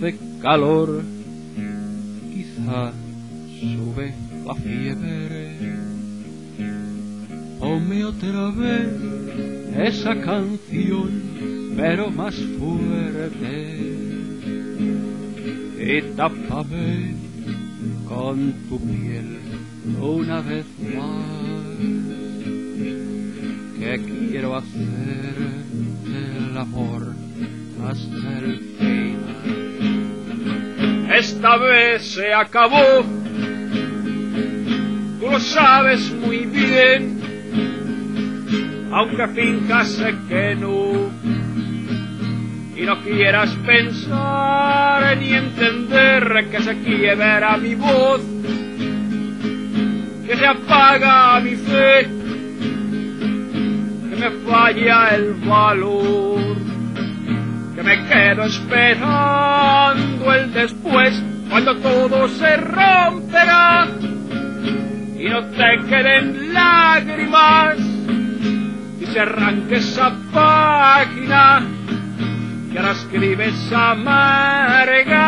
hace calor, quizá sube la fiebre. Ponme otra vez esa canción, pero más fuerte, y tápame con tu piel una vez más, que quiero hacer el amor hasta el fin. Esta vez se acabó, tú lo sabes muy bien, aunque finjas que no, y no quieras pensar ni entender que se quiebra mi voz, que se apaga mi fe, que me falla el valor, que me quedo esperando el después, cuando todo se romperá y no te queden lágrimas y se arranque esa página que ahora escribes amarga.